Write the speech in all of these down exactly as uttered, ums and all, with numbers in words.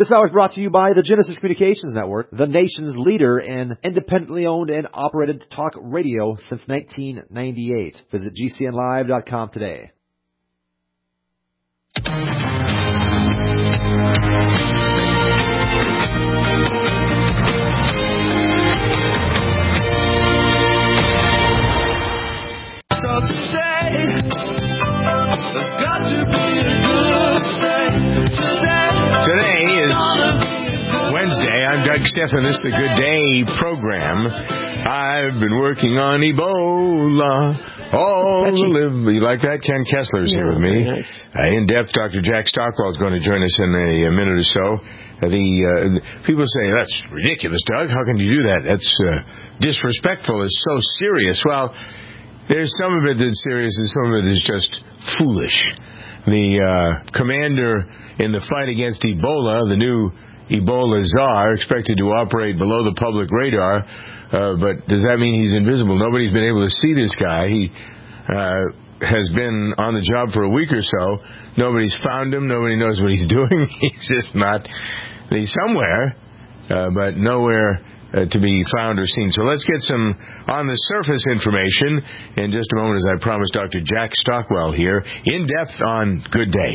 This hour is brought to you by the Genesis Communications Network, the nation's leader in independently owned and operated talk radio since nineteen ninety-eight. Visit G C N live dot com today. So today, there's got to be a good day. Today, Today is Wednesday. I'm Doug Stephan. This is the Good Day program. I've been working on Ebola. All the live. You like that? Ken Kessler's yeah, here with me. Nice. Uh, in depth, Doctor Jack Stockwell is going to join us in a, a minute or so. Uh, the uh, people say that's ridiculous, Doug. How can you do that? That's uh, disrespectful. It's so serious. Well, there's some of it that's serious, and some of it is just foolish. The uh, commander in the fight against Ebola, the new Ebola czar, expected to operate below the public radar, uh, but does that mean he's invisible? Nobody's been able to see this guy. He uh, has been on the job for a week or so. Nobody's found him. Nobody knows what he's doing. He's just not. He's somewhere, uh, but nowhere Uh, to be found or seen. So let's get some on-the-surface information in just a moment, as I promised Doctor Jack Stockwell here, in depth on Good Day.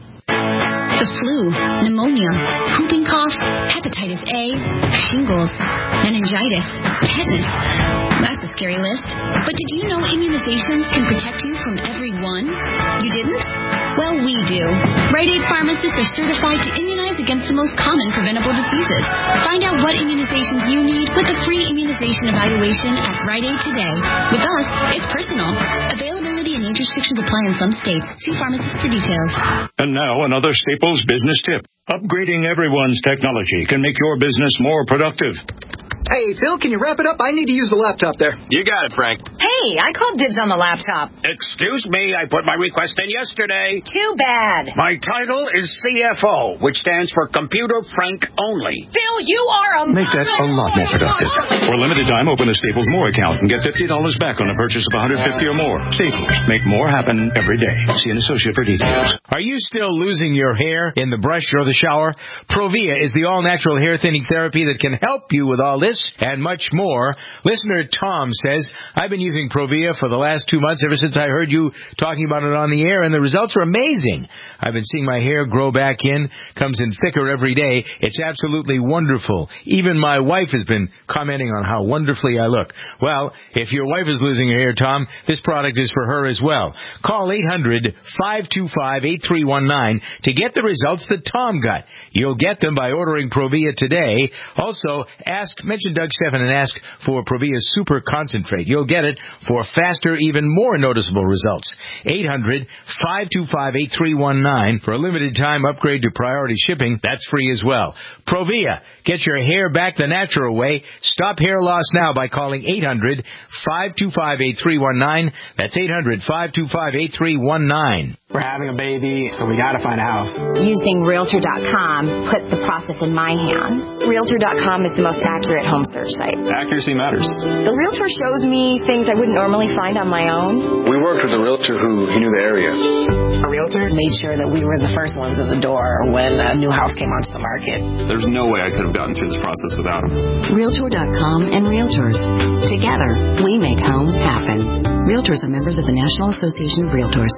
The flu, pneumonia, whooping cough, hepatitis A, shingles, meningitis, tetanus. That's a scary list. But did you know immunizations can protect you from every one? You didn't? Well, we do. Rite Aid pharmacists are certified to immunize against the most common preventable diseases. Find out what immunizations you need with a free immunization evaluation at Rite Aid today. With us, it's personal. Availability and age restrictions apply in some states. See pharmacists for details. And now another Staples business tip. Upgrading everyone's technology can make your business more productive. Hey, Phil, can you wrap it up? I need to use the laptop there. You got it, Frank. Hey, I called dibs on the laptop. Excuse me, I put my request in yesterday. Too bad. My title is C F O, which stands for Computer Frank Only. Phil, you are a... Make that a lot more productive. For a limited time, open a Staples More account and get fifty dollars back on a purchase of one hundred fifty dollars or more. Staples. Make more happen every day. See an associate for details. Are you still losing your hair in the brush or the shower? Provia is the all-natural hair thinning therapy that can help you with all this and much more. Listener Tom says, I've been using Provia for the last two months ever since I heard you talking about it on the air, and the results are amazing. I've been seeing my hair grow back in, comes in thicker every day. It's absolutely wonderful. Even my wife has been commenting on how wonderfully I look. Well, if your wife is losing her hair, Tom, this product is for her as well. Call eight hundred, five two five, eight three one nine to get the results that Tom got. You'll get them by ordering Provia today. Also, ask, mention Doug Stephan and ask for Provia Super Concentrate. You'll get it for faster, even more noticeable results. eight hundred, five two five, eight three one nine. For a limited time upgrade to priority shipping, that's free as well. Provia, get your hair back the natural way. Stop hair loss now by calling eight hundred, five two five, eight three one nine. That's eight hundred, five two five, eight three one nine. We're having a baby, so we gotta find a house. Using Realtor dot com put the process in my hands. Realtor dot com is the most accurate home search site. Accuracy matters. The Realtor shows me things I wouldn't normally find on my own. We worked with a Realtor who he knew the area. A Realtor made sure that we were the first ones at the door when a new house came onto the market. There's no way I could have gotten through this process without him. Realtor dot com and Realtors. Together, we make home happen. Realtors are members of the National Association of Realtors.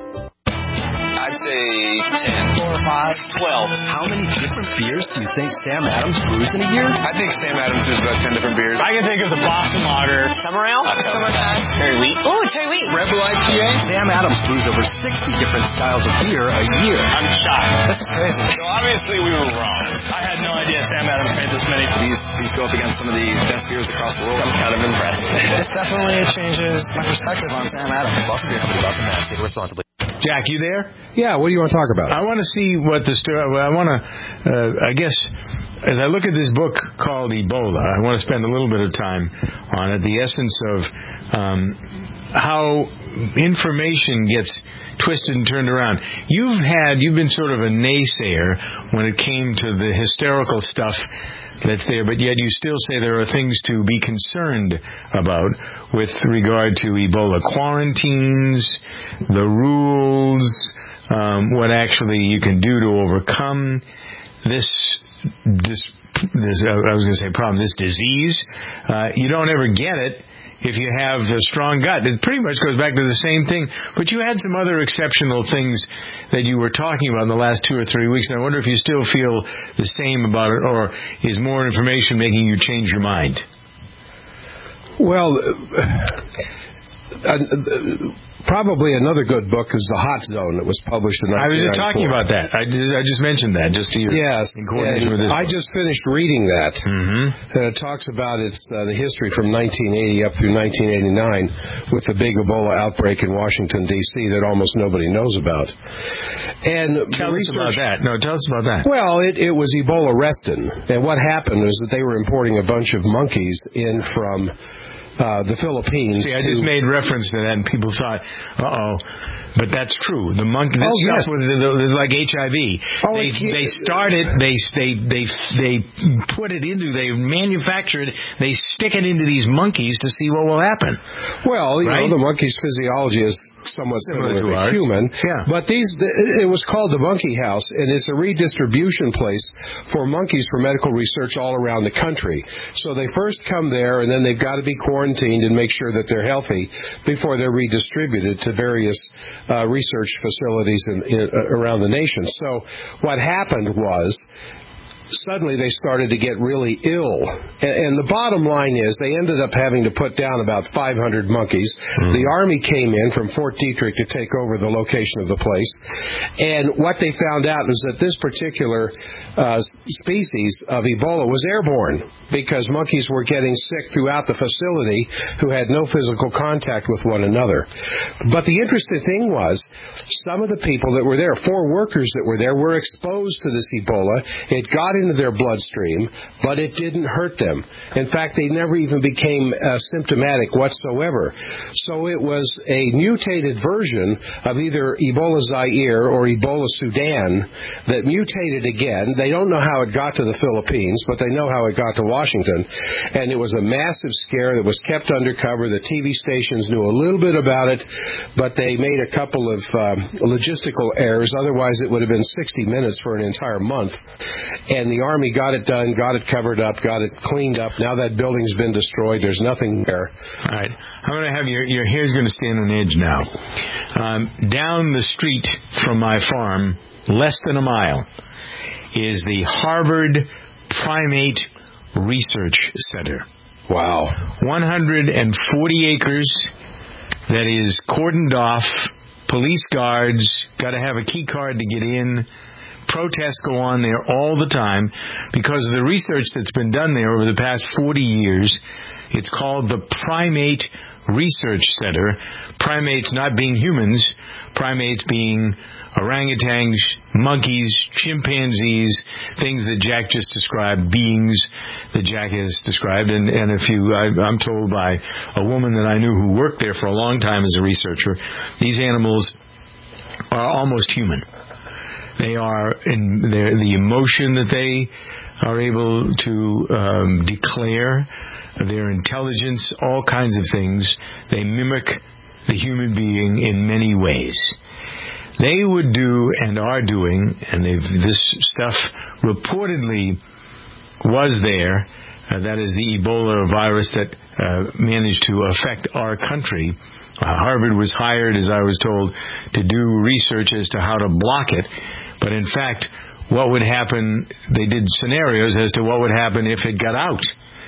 I'd say ten. Four or five. Twelve. How many different beers do you think Sam Adams brews in a year? I think Sam Adams brews about ten different beers. I can think of the Boston Lager. Summer Ale. Uh, Summertime. Cherry Wheat. Oh, Cherry Wheat. Rebel I P A. Sam Adams brews over sixty different styles of beer a year. I'm shocked. This is crazy. So obviously we were wrong. I had no idea Sam Adams made this many. These, these go up against some of the best beers across the world. I'm kind of impressed. This definitely changes my perspective on Sam Adams. Welcome to your company, Welcome to Take responsibly. Jack, you there? Yeah, what do you want to talk about? I want to see what the story, I want to, uh, I guess, as I look at this book called Ebola, I want to spend a little bit of time on it, the essence of um, how information gets twisted and turned around. You've had, you've been sort of a naysayer when it came to the hysterical stuff that's there, but yet you still say there are things to be concerned about with regard to Ebola. Quarantines, the rules, um, what actually you can do to overcome this this, this uh, I was going to say problem, this disease, uh, you don't ever get it if you have a strong gut. It pretty much goes back to the same thing. But you had some other exceptional things that you were talking about in the last two or three weeks, and I wonder if you still feel the same about it, or is more information making you change your mind? Well, uh, uh, probably another good book is The Hot Zone that was published in I was nineteen ninety-four. just talking about that. I just, I just mentioned that just to you. Yes, in coordination with this I book. just finished reading that. Mm-hmm. And it talks about its uh, the history from nineteen eighty up through nineteen eighty-nine with the big Ebola outbreak in Washington, D C that almost nobody knows about. And tell us about that. No, tell us about that. Well, it, it was Ebola Reston. And what happened was that they were importing a bunch of monkeys in from Uh, the Philippines. See, I just made reference to that, and people thought, uh-oh. But that's true. The monkey, this oh, stuff yes. was, was like H I V. Oh, they, it, they started, they, they, they, they put it into, they manufacture it, they stick it into these monkeys to see what will happen. Well, you right? know, the monkey's physiology is somewhat similar, similar to, to human. Yeah. But these, it was called the Monkey House, and it's a redistribution place for monkeys for medical research all around the country. So they first come there, and then they've got to be quarantined and make sure that they're healthy before they're redistributed to various uh, research facilities in, in, uh, around the nation. So what happened was, suddenly they started to get really ill. And, and the bottom line is they ended up having to put down about five hundred monkeys. Mm. The Army came in from Fort Detrick to take over the location of the place. And what they found out was that this particular uh, species of Ebola was airborne because monkeys were getting sick throughout the facility who had no physical contact with one another. But the interesting thing was some of the people that were there, four workers that were there, were exposed to this Ebola. It got into their bloodstream, but it didn't hurt them. In fact, they never even became uh, symptomatic whatsoever. So it was a mutated version of either Ebola Zaire or Ebola Sudan that mutated again. They don't know how it got to the Philippines, but they know how it got to Washington. And it was a massive scare that was kept undercover. The T V stations knew a little bit about it, but they made a couple of um, logistical errors. Otherwise, it would have been sixty minutes for an entire month. And the Army got it done, got it covered up, got it cleaned up. Now that building's been destroyed. There's nothing there. All right. I'm going to have your, your hair's going to stand on edge now. Um, down the street from my farm, less than a mile, is the Harvard Primate Research Center. Wow. one hundred forty acres that is cordoned off, police guards, got to have a key card to get in. Protests go on there all the time because of the research that's been done there over the past forty years. It's called the Primate Research Center. Primates not being humans, primates being orangutans, monkeys, chimpanzees, things that Jack just described, beings that Jack has described. And, and if you, I, I'm told by a woman that I knew who worked there for a long time as a researcher, these animals are almost human. They are in their, the emotion that they are able to um, declare, their intelligence, all kinds of things. They mimic the human being in many ways. They would do and are doing, and they've, this stuff reportedly was there, uh, that is the Ebola virus that uh, managed to affect our country. Uh, Harvard was hired, as I was told, to do research as to how to block it. But in fact, what would happen, they did scenarios as to what would happen if it got out.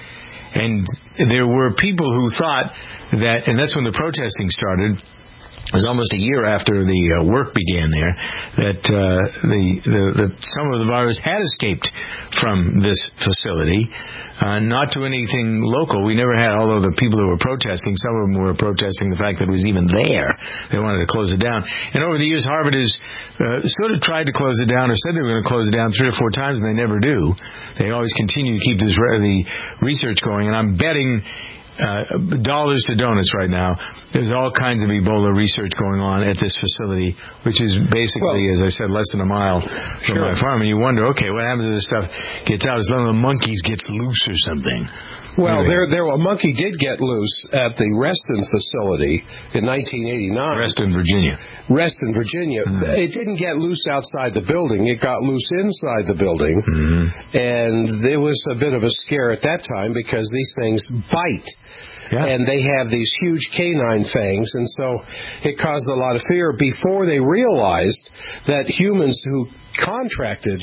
And there were people who thought that, and that's when the protesting started, it was almost a year after the uh, work began there, that uh, the, the, the some of the virus had escaped from this facility, uh, not to anything local. We never had, although the people who were protesting, some of them were protesting the fact that it was even there. They wanted to close it down. And over the years, Harvard has uh, sort of tried to close it down, or said they were going to close it down three or four times, and they never do. They always continue to keep this re- the research going. And I'm betting uh, dollars to donuts right now. There's all kinds of Ebola research going on at this facility, which is basically, well, as I said, less than a mile from sure. my farm. And you wonder, okay, what happens to this stuff gets out? As one of the monkeys gets loose or something. Well, anyway. there, there, a monkey did get loose at the Reston facility in nineteen eighty-nine. Reston, Virginia. Reston, Virginia. Mm-hmm. It didn't get loose outside the building. It got loose inside the building. Mm-hmm. And there was a bit of a scare at that time because these things bite. Yeah. And they have these huge canine fangs, and so it caused a lot of fear before they realized that humans who contracted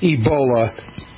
Ebola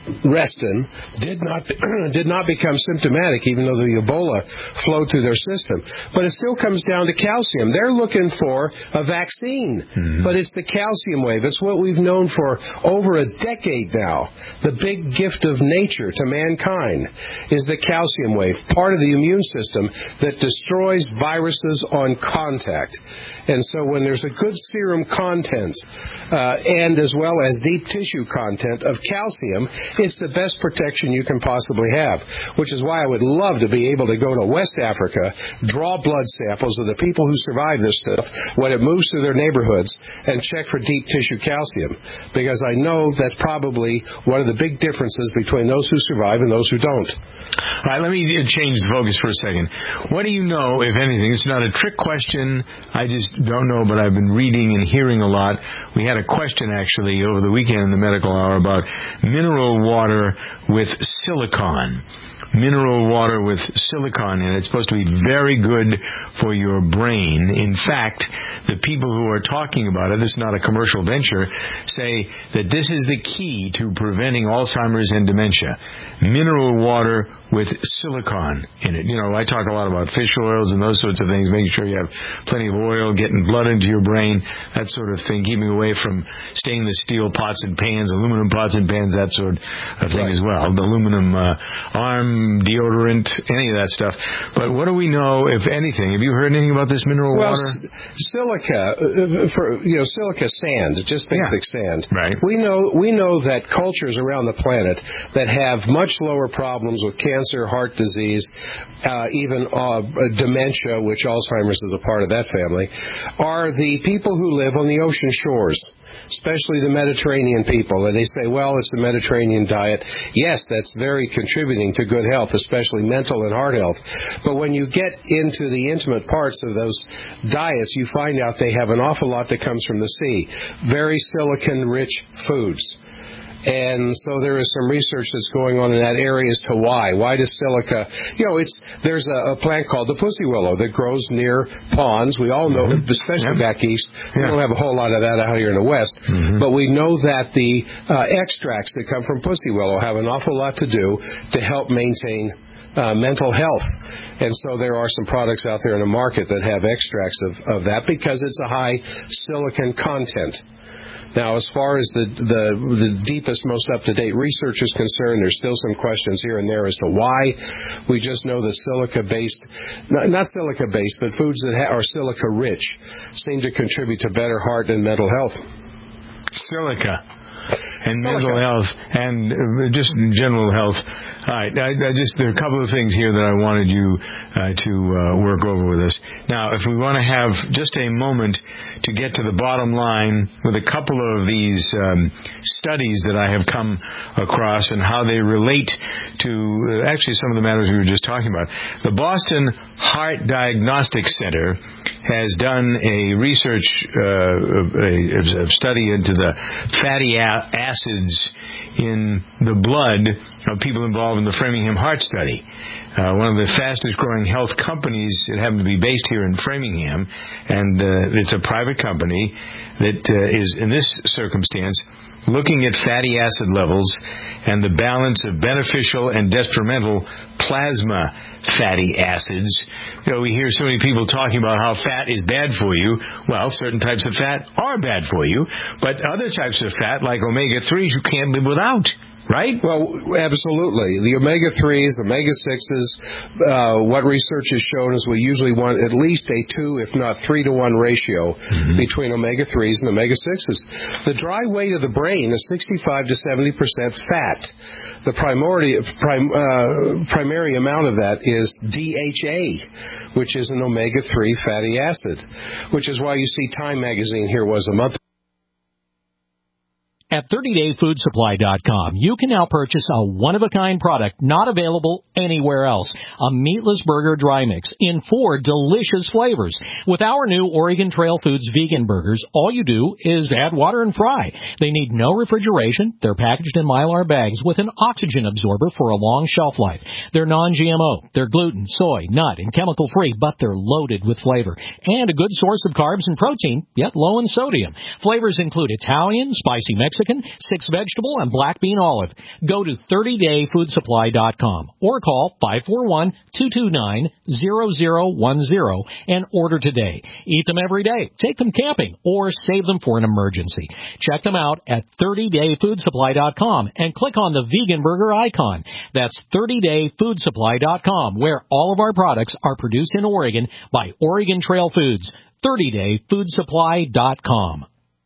Reston did not did not become symptomatic, even though the Ebola flowed through their system. But it still comes down to calcium. They're looking for a vaccine, mm-hmm. but it's the calcium wave. It's what we've known for over a decade now. The big gift of nature to mankind is the calcium wave, part of the immune system that destroys viruses on contact. And so when there's a good serum content uh, and as well as deep tissue content of calcium, it's the best protection you can possibly have, which is why I would love to be able to go to West Africa, draw blood samples of the people who survive this stuff when it moves through their neighborhoods, and check for deep tissue calcium, because I know that's probably one of the big differences between those who survive and those who don't. All right, let me change the focus for a second. What do you know, if anything? It's not a trick question. I just don't know, but I've been reading and hearing a lot. We had a question, actually, over the weekend in the Medical Hour about mineral water with silicon. Mineral water with silicon in it. It's supposed to be very good for your brain. In fact, the people who are talking about it, this is not a commercial venture, say that this is the key to preventing Alzheimer's and dementia. Mineral water with silicon in it. You know, I talk a lot about fish oils and those sorts of things, making sure you have plenty of oil, getting blood into your brain, that sort of thing, keeping away from stainless steel pots and pans, aluminum pots and pans, that sort of thing right. as well. The aluminum uh, arm deodorant, any of that stuff. But what do we know, if anything? Have you heard anything about this mineral well, water? S- silica, uh, for you know, silica sand, just basic yeah. sand. Right. We know we know that cultures around the planet that have much lower problems with cancer, heart disease, uh, even uh, dementia, which Alzheimer's is a part of that family, are the people who live on the ocean shores, especially the Mediterranean people. And they say, well, it's the Mediterranean diet. Yes, that's very contributing to good health, especially mental and heart health. But when you get into the intimate parts of those diets, you find out they have an awful lot that comes from the sea. Very silicon-rich foods. And so there is some research that's going on in that area as to why. Why does silica... You know, it's there's a, a plant called the pussy willow that grows near ponds. We all know, mm-hmm. especially yeah. back east, we yeah. don't have a whole lot of that out here in the west. Mm-hmm. But we know that the uh, extracts that come from pussy willow have an awful lot to do to help maintain uh, mental health. And so there are some products out there in the market that have extracts of, of that because it's a high silicon content. Now, as far as the, the the deepest, most up-to-date research is concerned, there's still some questions here and there as to why. We just know that silica-based, not, not silica-based, but foods that ha- are silica-rich seem to contribute to better heart and mental health. Silica. And silica. Mental health and just general health. All right, I, I just there are a couple of things here that I wanted you uh, to uh, work over with us. Now, if we want to have just a moment to get to the bottom line with a couple of these um, studies that I have come across and how they relate to uh, actually some of the matters we were just talking about. The Boston Heart Diagnostic Center has done a research, uh, a, a study into the fatty a- acids in the blood of people involved in the Framingham Heart Study. Uh, one of the fastest growing health companies that happen to be based here in Framingham, and uh, it's a private company that uh, is, in this circumstance, looking at fatty acid levels and the balance of beneficial and detrimental plasma fatty acids. You know, we hear so many people talking about how fat is bad for you. Well, certain types of fat are bad for you, but other types of fat, like omega threes, you can't live without. Right? Well, absolutely. The omega threes, omega sixes, uh, what research has shown is we usually want at least a two, if not three to one ratio mm-hmm. between omega threes and omega sixes. The dry weight of the brain is sixty-five to seventy percent fat. The primordi- prim- uh, primary amount of that is D H A, which is an omega three fatty acid, which is why you see Time magazine here was a month. At thirty day food supply dot com, you can now purchase a one-of-a-kind product not available anywhere else. A meatless burger dry mix in four delicious flavors. With our new Oregon Trail Foods vegan burgers, all you do is add water and fry. They need no refrigeration. They're packaged in Mylar bags with an oxygen absorber for a long shelf life. They're non G M O. They're gluten, soy, nut, and chemical-free, but they're loaded with flavor. And a good source of carbs and protein, yet low in sodium. Flavors include Italian, spicy Mexican, six vegetable, and black bean olive. Go to thirty day food supply dot com or call five four one, two two nine, zero zero one zero and order today. Eat them every day, take them camping, or save them for an emergency. Check them out at thirty day food supply dot com and click on the vegan burger icon. That's thirty day food supply dot com, where all of our products are produced in Oregon by Oregon Trail Foods. thirty day food supply dot com.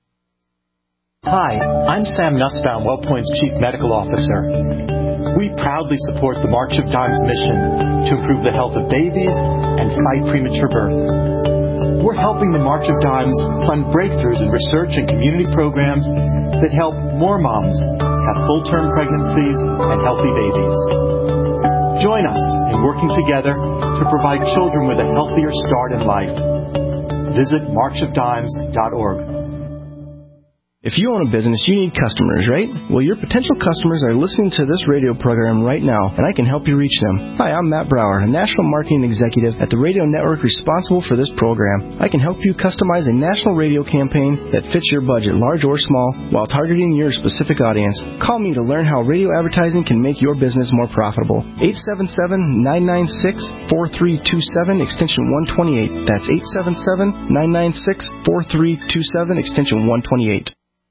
Hi, I'm Sam Nussbaum, WellPoint's Chief Medical Officer. We proudly support the March of Dimes mission to improve the health of babies and fight premature birth. We're helping the March of Dimes fund breakthroughs in research and community programs that help more moms have full-term pregnancies and healthy babies. Join us in working together to provide children with a healthier start in life. Visit march of dimes dot org. If you own a business, you need customers, right? Well, your potential customers are listening to this radio program right now, and I can help you reach them. Hi, I'm Matt Brower, a national marketing executive at the radio network responsible for this program. I can help you customize a national radio campaign that fits your budget, large or small, while targeting your specific audience. Call me to learn how radio advertising can make your business more profitable. eight seven seven, nine nine six, four three two seven, extension one twenty-eight. That's eight seven seven, nine nine six, four three two seven, extension one twenty-eight.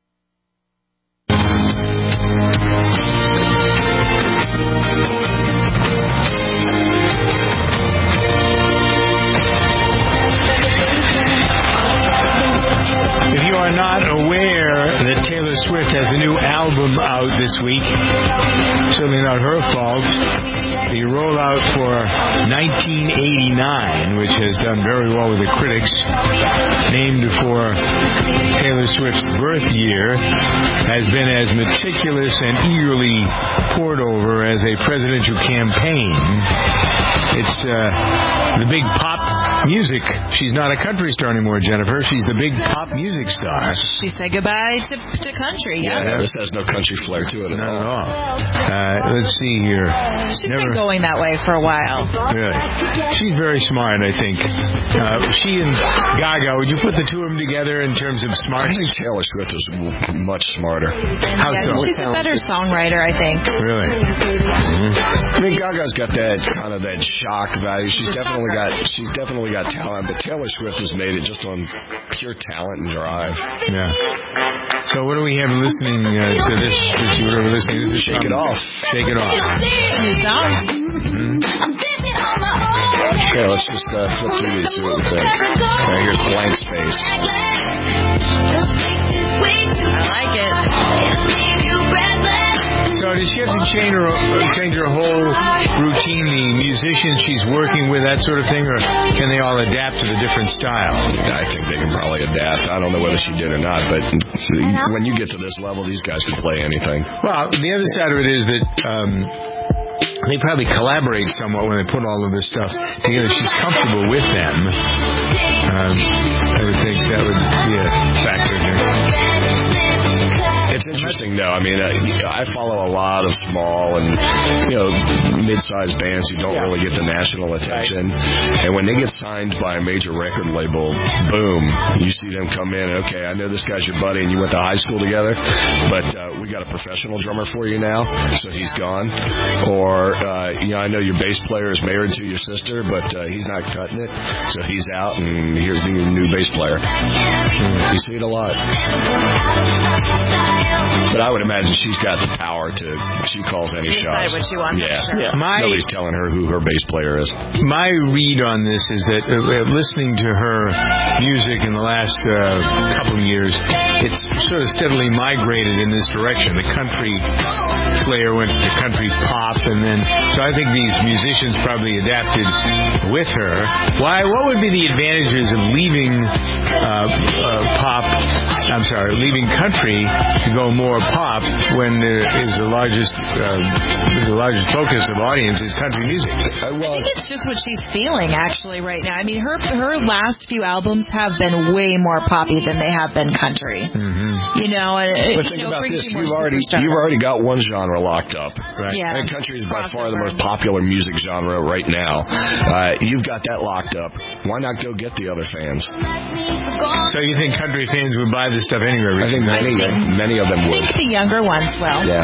Not aware that Taylor Swift has a new album out this week. Certainly not her fault. The rollout for nineteen eighty-nine, which has done very well with the critics, named for Taylor Swift's birth year, has been as meticulous and eagerly poured over as a presidential campaign. It's uh, the big pop music. She's not a country star anymore, Jennifer. She's the big pop music star. She said goodbye to, to country, yeah. Yeah, this has no country flair to it at Not all. at all. Uh, let's see here. She's Never, been going that way for a while. Really? She's very smart, I think. Uh, she and Gaga, would you put the two of them together in terms of smart? I think Taylor Swift is much smarter. How yeah, so? She's a better songwriter, I think. Really? Mm-hmm. I mean, Gaga's got that kind of that shock value. She's definitely got she's definitely got talent, but Taylor Swift has made it just on pure talent and drive. Yeah. So what do we have listening uh, to this? If you were listening to this, Shake It Off. Shake It Off. New song. Mm-hmm. Okay, let's just uh, flip through these, see what we think. Okay, here's Blank Space. I like it. So does she have to change her, change her whole routine, the musicians she's working with, that sort of thing, or can they all adapt to the different style? I think they can probably adapt. I don't know whether she did or not, but when you get to this level, these guys can play anything. Well, the other side of it is that um, they probably collaborate somewhat when they put all of this stuff together. She's comfortable with them. Um, I would think that would be a factor here. It's interesting, though. I mean, uh, I follow a lot of small and, you know, mid-sized bands who don't yeah. really get the national attention. Right. And when they get signed by a major record label, boom, you see them come in. Okay, I know this guy's your buddy and you went to high school together, but uh, we got a professional drummer for you now, so he's gone. Or, uh, you know, I know your bass player is married to your sister, but uh, he's not cutting it, so he's out, and here's the new bass player. You see it a lot. But I would imagine she's got the power to, she calls any She shots. decided what she wants. Yeah. Sure. Yeah. My- Nobody's telling her who her bass player is. My read on this is that uh, listening to her music in the last uh, couple of years, it's sort of steadily migrated in this direction. The country flair went to country pop, and then so I think these musicians probably adapted with her. Why? What would be the advantages of leaving uh, uh, pop? I'm sorry, leaving country to go more pop when there is the largest uh, the largest focus of audience is country music. I think it's just what she's feeling actually right now. I mean, her her last few albums have been way more poppy than they have been country. Mm-hmm. You know, and it, But you think know, about brings this: you more you've already superstar. you've already got one genre locked up. Right. Yeah. And country is by far the most popular music genre right now. Uh, you've got that locked up. Why not go get the other fans? So you think country fans would buy this stuff anyway? I think many many of them I would. think the younger ones will. Yeah.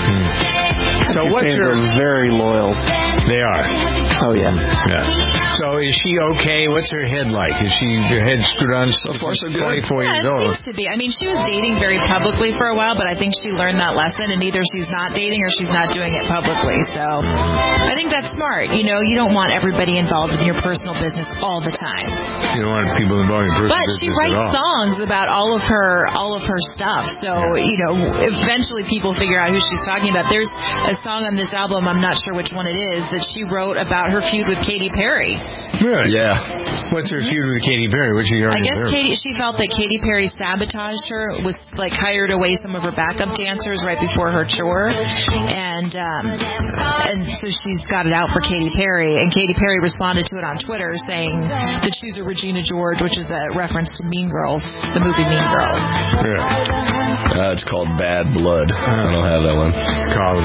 So what's fans her? are very loyal. They are. Oh yeah. Yeah. So is she okay? What's her head like? Is she her head screwed on? So far, so good. twenty-four Yeah, years it old. seems to be. I mean, she was dating very publicly for a while, but I think she learned that lesson, and either she's not dating or she's not doing it publicly. So I think that's smart. You know, you don't want everybody involved in your personal business all the time. You don't want people involved in personal But business she writes at all. songs about all of her all of her stuff. So, you know, eventually people figure out who she's talking about. There's a song on this album, I'm not sure which one it is, that she wrote about her feud with Katy Perry. Really? Yeah. What's her feud with Katy Perry? What's she I arguing guess with her? Katy, she felt that Katy Perry sabotaged her, was like hired away some of her backup dancers right before her tour, and um, and so she's got it out for Katy Perry, and Katy Perry responded to it on Twitter saying that she's a Regina George, which is a reference to Mean Girls, the movie Mean Girls. Yeah. Uh, it's called Bad Blood. I don't have that one. It's called.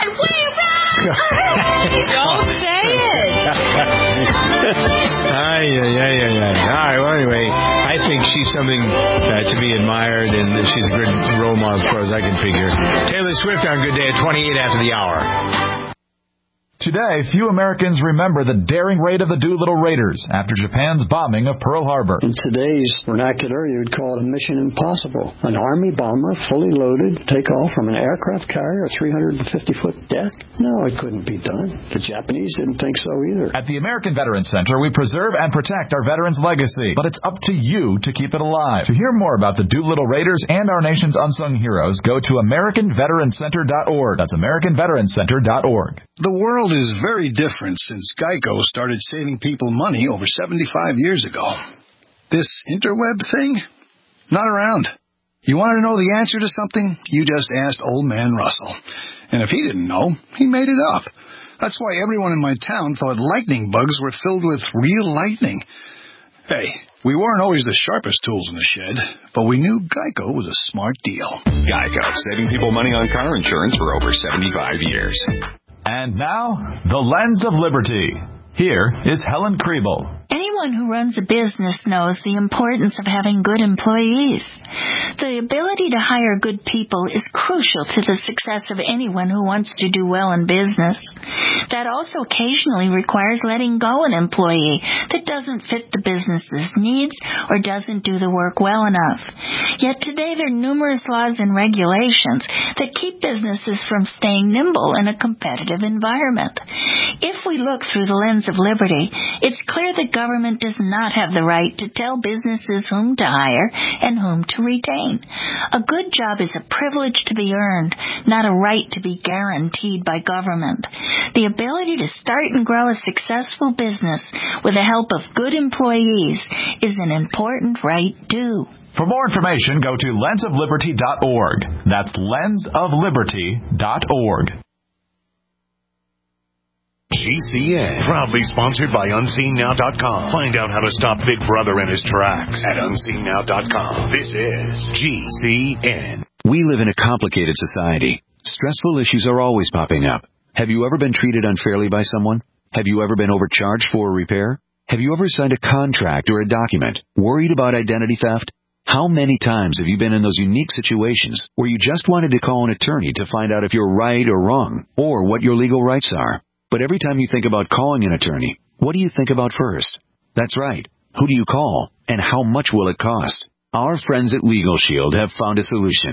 Don't say it. Ay, ay, ay, ay, ay. All right, well, anyway, I think she's something uh, to be admired, and she's a good role model as far as I can figure. Taylor Swift on Good Day at twenty-eight after the hour. Today, few Americans remember the daring raid of the Doolittle Raiders after Japan's bombing of Pearl Harbor. In today's vernacular, you would call it a mission impossible. An Army bomber, fully loaded, take off from an aircraft carrier, a three hundred fifty foot deck? No, it couldn't be done. The Japanese didn't think so either. At the American Veterans Center, we preserve and protect our veterans' legacy, but it's up to you to keep it alive. To hear more about the Doolittle Raiders and our nation's unsung heroes, go to American Veterans Center dot org. That's American Veterans Center dot org. The world is very different since Geico started saving people money over seventy-five years ago. This interweb thing? Not around. You wanted to know the answer to something? You just asked old man Russell. And if he didn't know, he made it up. That's why everyone in my town thought lightning bugs were filled with real lightning. Hey, we weren't always the sharpest tools in the shed, but we knew Geico was a smart deal. Geico, saving people money on car insurance for over seventy-five years. And now, the Lens of Liberty. Here is Helen Kriebel. Anyone who runs a business knows the importance of having good employees. The ability to hire good people is crucial to the success of anyone who wants to do well in business. That also occasionally requires letting go an employee that doesn't fit the business's needs or doesn't do the work well enough. Yet today there are numerous laws and regulations that keep businesses from staying nimble in a competitive environment. If we look through the lens of liberty, it's clear that government does not have the right to tell businesses whom to hire and whom to retain. A good job is a privilege to be earned, not a right to be guaranteed by government. The ability to start and grow a successful business with the help of good employees is an important right due. For more information, go to lens of liberty dot org. That's lens of liberty dot org. G C N, proudly sponsored by unseen now dot com. Find out how to stop Big Brother in his tracks at unseen now dot com. This is G C N. We live in a complicated society. Stressful issues are always popping up. Have you ever been treated unfairly by someone? Have you ever been overcharged for a repair? Have you ever signed a contract or a document? Worried about identity theft? How many times have you been in those unique situations where you just wanted to call an attorney to find out if you're right or wrong, or what your legal rights are? But every time you think about calling an attorney, what do you think about first? That's right. Who do you call, and how much will it cost? Our friends at Legal Shield have found a solution.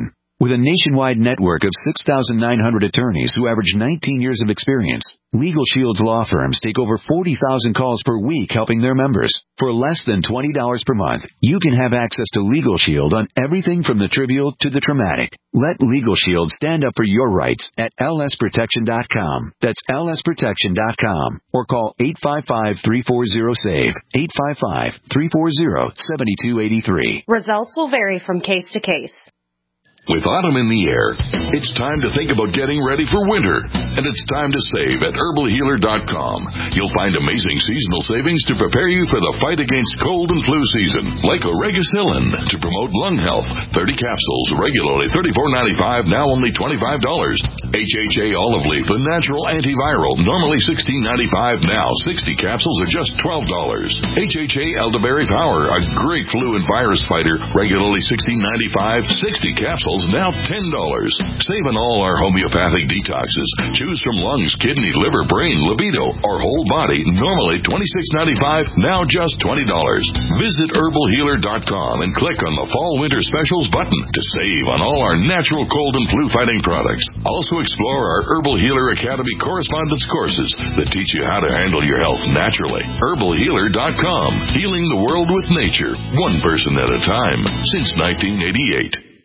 With a nationwide network of six thousand nine hundred attorneys who average nineteen years of experience, Legal Shield's law firms take over forty thousand calls per week helping their members. For less than twenty dollars per month, you can have access to Legal Shield on everything from the trivial to the traumatic. Let Legal Shield stand up for your rights at L S protection dot com. That's L S protection dot com. Or call eight five five, three four zero, SAVE, eight five five, three four zero, seven two eight three. Results will vary from case to case. With autumn in the air, it's time to think about getting ready for winter. And it's time to save at herbal healer dot com. You'll find amazing seasonal savings to prepare you for the fight against cold and flu season. Like Oregacillin to promote lung health. thirty capsules, regularly thirty-four ninety-five, now only twenty-five dollars. H H A olive leaf, a natural antiviral, normally sixteen ninety-five, now sixty capsules are just twelve dollars. H H A elderberry power, a great flu and virus fighter, regularly sixteen ninety-five, sixty capsules now ten dollars. Save on all our homeopathic detoxes. Choose from lungs, kidney, liver, brain, libido, or whole body. Normally twenty-six ninety-five, now just twenty dollars. Visit herbal healer dot com and click on the Fall Winter Specials button to save on all our natural cold and flu fighting products. Also explore our Herbal Healer Academy correspondence courses that teach you how to handle your health naturally. herbal healer dot com. Healing the world with nature, one person at a time, since nineteen eighty-eight.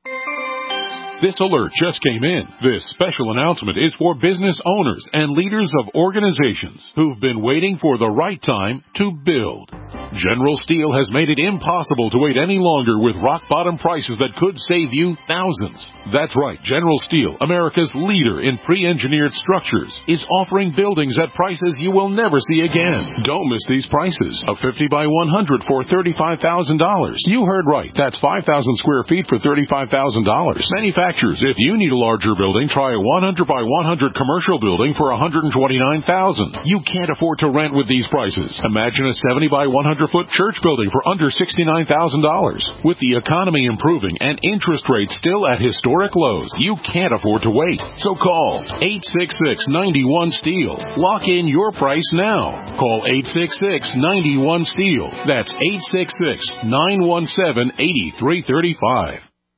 This alert just came in. This special announcement is for business owners and leaders of organizations who've been waiting for the right time to build. General Steel has made it impossible to wait any longer with rock-bottom prices that could save you thousands. That's right. General Steel, America's leader in pre-engineered structures, is offering buildings at prices you will never see again. Don't miss these prices. A fifty by one hundred for thirty-five thousand dollars. You heard right. That's five thousand square feet for thirty-five thousand dollars. Manufacturers, if you need a larger building, try a one hundred by one hundred commercial building for one hundred twenty-nine thousand dollars. You can't afford to rent with these prices. Imagine a seventy by one hundred foot church building for under sixty-nine thousand dollars. With the economy improving and interest rates still at historic lows, you can't afford to wait. So call eight six six, nine one, STEEL. Lock in your price now. Call eight six six, nine one, STEEL. That's eight six six, nine one seven, eight three three five.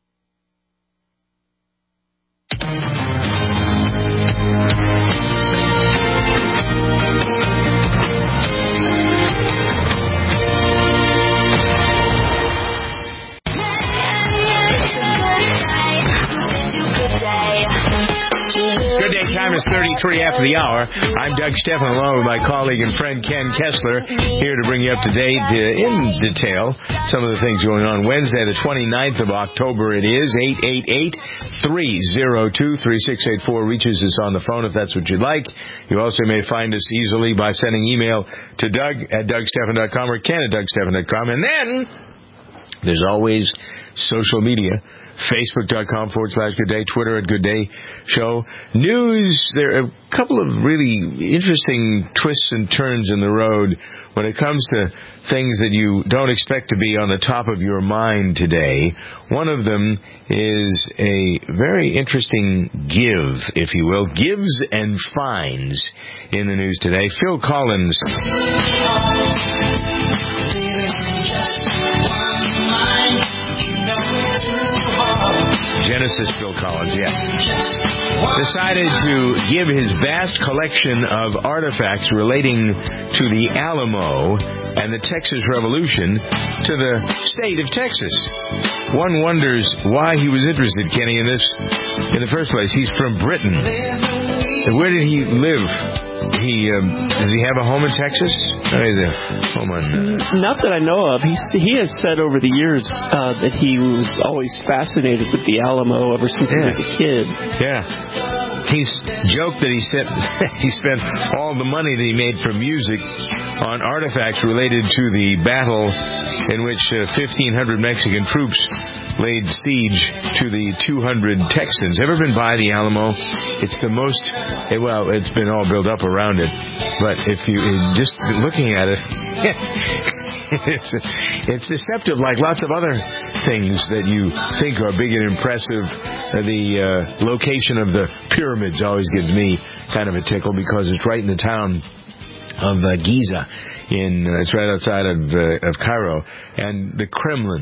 Good day. Time is thirty-three after the hour. I'm Doug Stephan, along with my colleague and friend Ken Kessler, here to bring you up to date uh, in detail some of the things going on. Wednesday, the twenty-ninth of October, it is. eight eight eight, three oh two, three six eight four reaches us on the phone if that's what you'd like. You also may find us easily by sending email to Doug at Doug Stephan dot com or Ken at Doug Stephan dot com. And then there's always social media. Facebook.com forward slash Good Day, Twitter at Good Day Show. News, there are a couple of really interesting twists and turns in the road when it comes to things that you don't expect to be on the top of your mind today. One of them is a very interesting give, if you will, gives and finds in the news today. Phil Collins. Genesis Phil Collins, yes, decided to give his vast collection of artifacts relating to the Alamo and the Texas Revolution to the state of Texas. One wonders why he was interested, Kenny, in this in the first place. He's from Britain. Where did he live? He um, does he have a home in Texas? Or is it home on? Uh... Not that I know of. He's, he has said over the years uh, that he was always fascinated with the Alamo ever since yeah. he was a kid. Yeah. He's joked that he spent he spent all the money that he made from music on artifacts related to the battle in which uh, fifteen hundred Mexican troops laid siege to the two hundred Texans. Ever been by the Alamo? It's the most, it, well, it's been all built up around it, but if you, just looking at it, it's, it's deceptive like lots of other things that you think are big and impressive. Uh, the uh, location of the pyramids always gives me kind of a tickle because it's right in the town of uh, Giza. In uh, it's right outside of uh, of Cairo, and the Kremlin.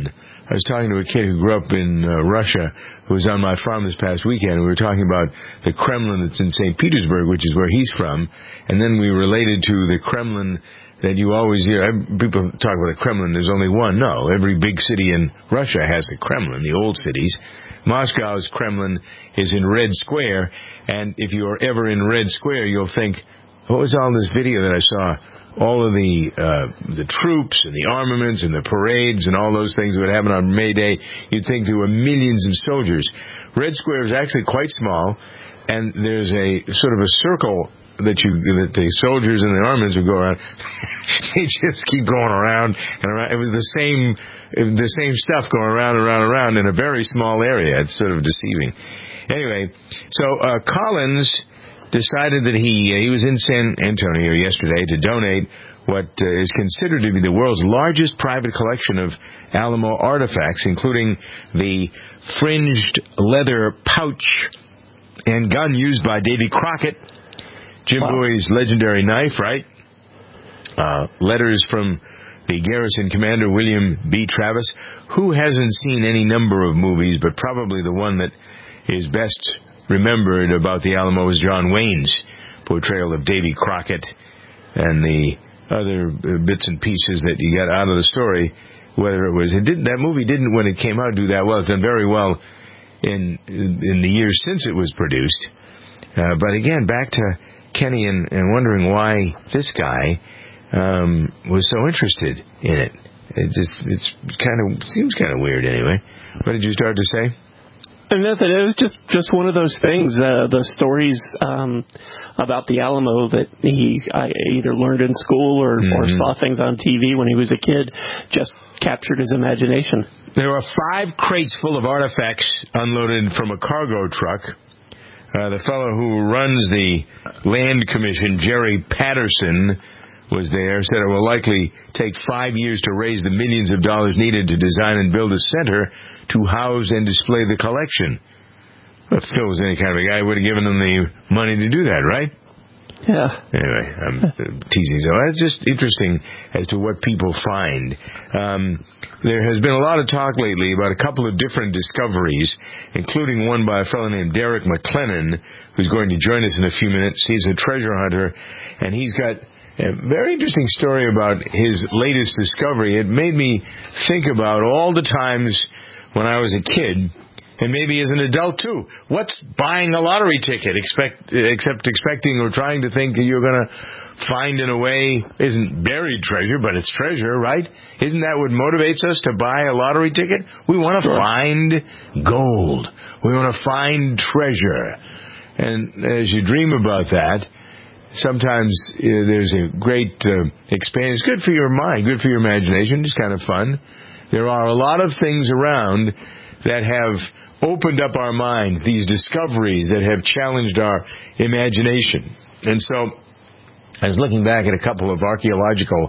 I was talking to a kid who grew up in uh, Russia who was on my farm this past weekend. We were talking about the Kremlin that's in Saint Petersburg, which is where he's from, and then we related to the Kremlin that you always hear. People talk about the Kremlin. There's only one. No, every big city in Russia has a Kremlin, the old cities. Moscow's Kremlin is in Red Square, and if you're ever in Red Square, you'll think, what was all this video that I saw? All of the uh, the troops and the armaments and the parades and all those things that would happen on May Day, you'd think there were millions of soldiers. Red Square is actually quite small, and there's a sort of a circle that you that the soldiers and the armaments would go around. They just keep going around and around. It was the same the same stuff going around and around and around in a very small area. It's sort of deceiving. Anyway, so uh, Collins decided that he uh, he was in San Antonio yesterday to donate what uh, is considered to be the world's largest private collection of Alamo artifacts, including the fringed leather pouch and gun used by Davy Crockett, Jim wow. Bowie's legendary knife, right? Uh, letters from the garrison commander, William B. Travis, who hasn't seen any number of movies, but probably the one that is best remembered about the Alamo is John Wayne's portrayal of Davy Crockett and the other bits and pieces that you got out of the story. Whether it was it didn't that movie didn't when it came out do that well. It's done very well in in the years since it was produced. Uh, but again, back to Kenny and, and wondering why this guy um, was so interested in it. It just it's kind of seems kind of weird anyway. What did you start to say? Nothing. It was just, just one of those things. Uh, the stories um, about the Alamo that he I either learned in school or, mm-hmm. or saw things on T V when he was a kid just captured his imagination. There are five crates full of artifacts unloaded from a cargo truck. Uh, the fellow who runs the Land Commission, Jerry Patterson, was there, said it will likely take five years to raise the millions of dollars needed to design and build a center to house and display the collection. Well, if Phil was any kind of a guy, would have given them the money to do that, right? Yeah. Anyway, I'm teasing. So it's just interesting as to what people find. Um, there has been a lot of talk lately about a couple of different discoveries, including one by a fellow named Derek McLennan, who's going to join us in a few minutes. He's a treasure hunter, and he's got a very interesting story about his latest discovery. It made me think about all the times when I was a kid, and maybe as an adult too. What's buying a lottery ticket expect, except expecting or trying to think that you're going to find in a way isn't buried treasure, but it's treasure, right? Isn't that what motivates us to buy a lottery ticket? We want to sure. find gold. We want to find treasure. And as you dream about that, sometimes uh, there's a great uh, experience. Good for your mind, good for your imagination, just kind of fun. There are a lot of things around that have opened up our minds, these discoveries that have challenged our imagination. And so I was looking back at a couple of archaeological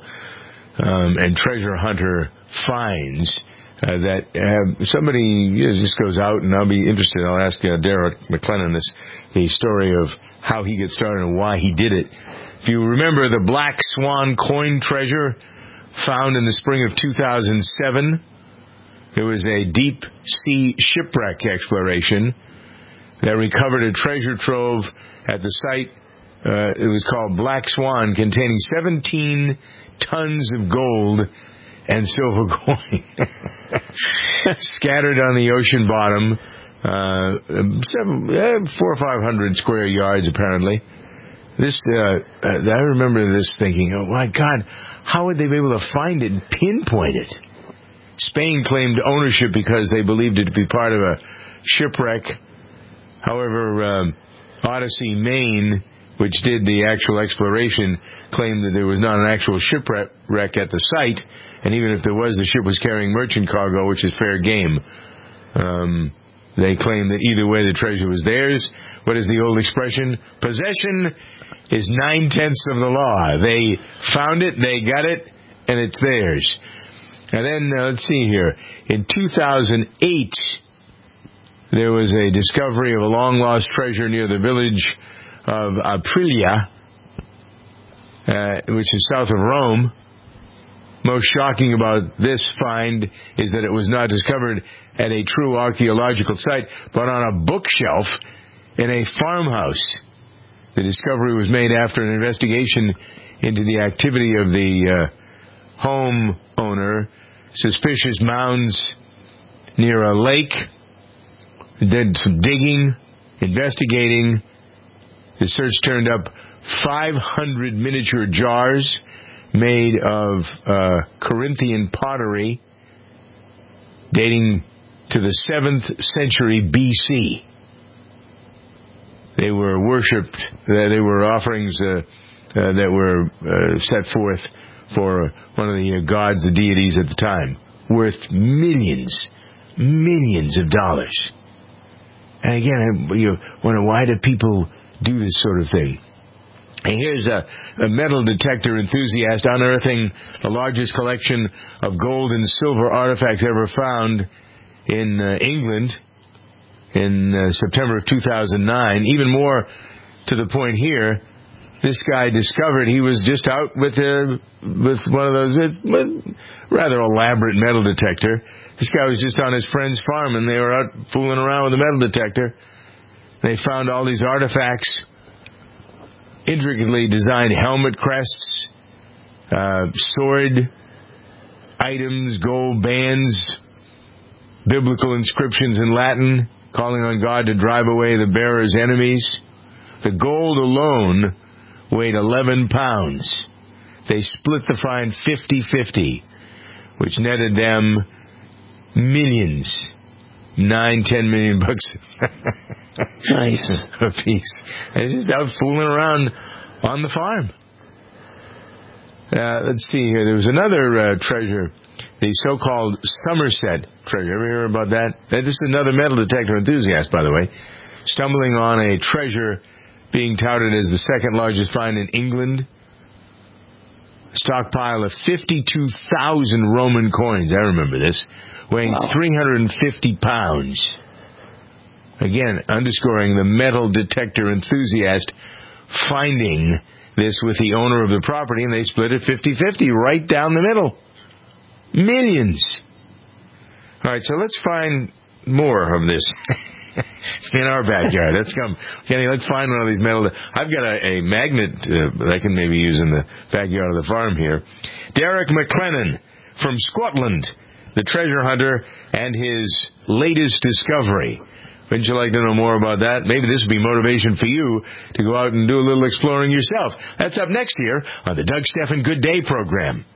um, and treasure hunter finds uh, that have somebody you know, just goes out, and I'll be interested. I'll ask uh, Derek McLennan this, the story of how he got started and why he did it. If you remember the Black Swan coin treasure found in the spring of two thousand seven, there was a deep sea shipwreck exploration that recovered a treasure trove at the site. Uh, it was called Black Swan, containing seventeen tons of gold and silver coin scattered on the ocean bottom, uh, seven, uh, four or five hundred square yards apparently. This, uh, uh, I remember this thinking, oh my God, how would they be able to find it and pinpoint it? Spain claimed ownership because they believed it to be part of a shipwreck. However, um, Odyssey, Maine, which did the actual exploration, claimed that there was not an actual shipwreck at the site, and even if there was, the ship was carrying merchant cargo, which is fair game. Um, they claimed that either way the treasure was theirs. What is the old expression? Possession is nine-tenths of the law. They found it, they got it, and it's theirs. And then, uh, let's see here. In two thousand eight, there was a discovery of a long-lost treasure near the village of Aprilia, uh, which is south of Rome. most shocking about this find is that it was not discovered at a true archaeological site, but on a bookshelf in a farmhouse. The discovery was made after an investigation into the activity of the uh, home owner. Suspicious mounds near a lake. Did some digging, investigating. The search turned up five hundred miniature jars made of uh, Corinthian pottery dating to the seventh century B C. They were worshipped, uh, they were offerings uh, uh, that were uh, set forth for one of the uh, gods, the deities at the time, worth millions, millions of dollars. And again, I you know, wonder, why do people do this sort of thing? And here's a, a metal detector enthusiast unearthing the largest collection of gold and silver artifacts ever found in uh, England in uh, September of two thousand nine. Even more to the point here, this guy discovered he was just out with a, with one of those with, with rather elaborate metal detector. This guy was just on his friend's farm, and they were out fooling around with a metal detector. They found all these artifacts, intricately designed helmet crests, uh, sword items, gold bands, biblical inscriptions in Latin, calling on God to drive away the bearer's enemies. The gold alone weighed eleven pounds. They split the find fifty-fifty, which netted them millions. Nine, ten million bucks. Nice. A piece. They're just out fooling around on the farm. Uh, let's see here. There was another uh, treasure, the so-called Somerset treasure. Ever hear about that? This is another metal detector enthusiast, by the way, stumbling on a treasure being touted as the second largest find in England. Stockpile of fifty-two thousand Roman coins. I remember this. Weighing wow. three hundred fifty pounds. Again, underscoring the metal detector enthusiast finding this with the owner of the property, and they split it fifty-fifty right down the middle. Millions. All right, so let's find more of this. In our backyard. Let's come. Kenny, let's find one of these metal. I've got a, a magnet uh, that I can maybe use in the backyard of the farm here. Derek McLennan from Scotland, the treasure hunter, and his latest discovery. Wouldn't you like to know more about that? Maybe this would be motivation for you to go out and do a little exploring yourself. That's up next here on the Doug Stephan Good Day program.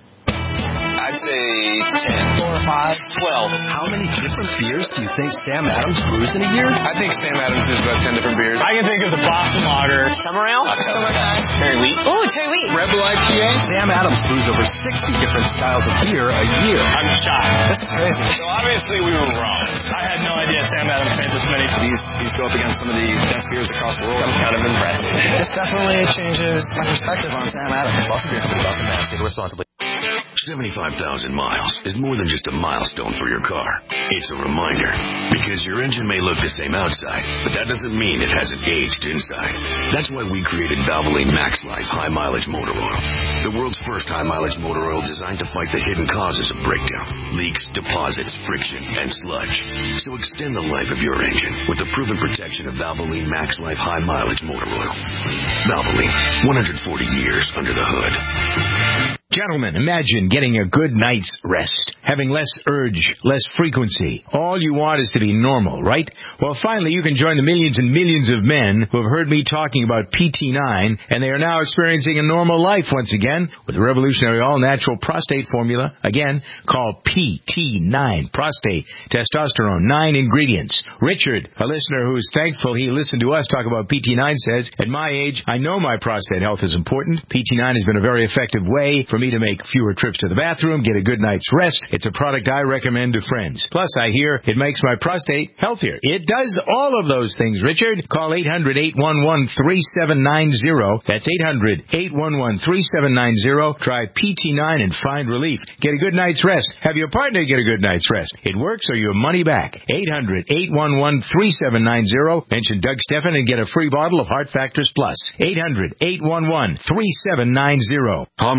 I'd say ten. Four or five. Twelve. How many different beers do you think Sam Adams brews in a year? I think Sam Adams is about ten different beers. I can think of the Boston Lager. Summer Ale. Summer Ale. Cherry Wheat. Oh, Cherry Wheat. Rebel I P A. Sam Adams brews over sixty different styles of beer a year. I'm shocked. This is crazy. So obviously we were wrong. I had no idea Sam Adams made this many. These, these go up against some of the best beers across the world. I'm kind of impressed. This definitely changes my perspective on Sam Adams. Boston Beer Company, Boston, Mass. Take responsibly. seventy-five thousand miles is more than just a milestone for your car. It's a reminder, because your engine may look the same outside, but that doesn't mean it hasn't aged inside. That's why we created Valvoline Max Life High Mileage Motor Oil, the world's first high mileage motor oil designed to fight the hidden causes of breakdown, leaks, deposits, friction, and sludge. So extend the life of your engine with the proven protection of Valvoline Max Life High Mileage Motor Oil. Valvoline, one hundred forty years under the hood. Gentlemen, imagine getting a good night's rest, having less urge, less frequency. All you want is to be normal, right? Well, finally, you can join the millions and millions of men who have heard me talking about P T nine, and they are now experiencing a normal life once again with the revolutionary all-natural prostate formula. Again, call P T nine. Prostate, testosterone, nine ingredients. Richard, a listener who is thankful he listened to us talk about P T nine, says, at my age, I know my prostate health is important. P T nine has been a very effective way for me to make fewer trips to the bathroom, get a good night's rest. It's a product I recommend to friends. Plus, I hear it makes my prostate healthier. It does all of those things, Richard. Call eight hundred, eight one one, three seven nine zero. That's eight hundred, eight one one, three seven nine zero. Try P T nine and find relief. Get a good night's rest. Have your partner get a good night's rest. It works or your money back. eight hundred, eight one one, three seven nine zero. Mention Doug Stephan and get a free bottle of Heart Factors Plus. eight hundred, eight one one, three seven nine zero. Tomcat kills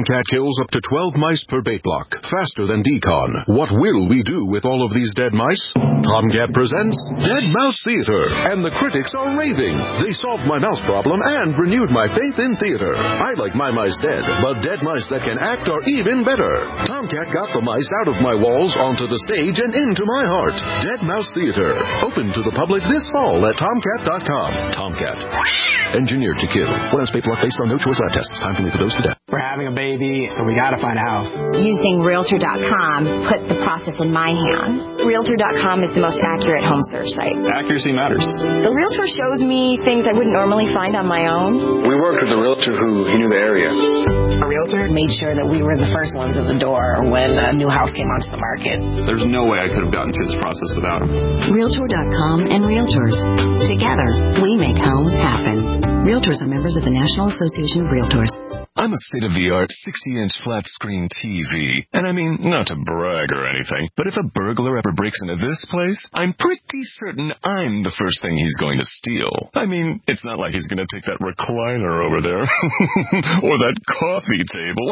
kills up to twelve mice per bait block, faster than Decon. What will we do with all of these dead mice? Tomcat presents Dead Mouse Theater, and the critics are raving. They solved my mouse problem and renewed my faith in theater. I like my mice dead, but dead mice that can act are even better. Tomcat got the mice out of my walls, onto the stage, and into my heart. Dead Mouse Theater, open to the public this fall at tomcat dot com. Tomcat, engineered to kill. One ounce bait block based on no choice lab tests. Time to leave the dose to death. We're having a baby, so we gotta find a house. Using Realtor dot com put the process in my hands. Realtor dot com is the most accurate home search site. Accuracy matters. The Realtor shows me things I wouldn't normally find on my own. We worked with a Realtor who knew the area. A Realtor made sure that we were the first ones at the door when a new house came onto the market. There's no way I could have gotten through this process without him. Realtor dot com and Realtors. Together, we make home happen. Realtors are members of the National Association of Realtors. I'm a state-of-the-art sixty-inch flat-screen T V. And I mean, not to brag or anything, but if a burglar ever breaks into this place, I'm pretty certain I'm the first thing he's going to steal. I mean, it's not like he's going to take that recliner over there. Or that coffee table.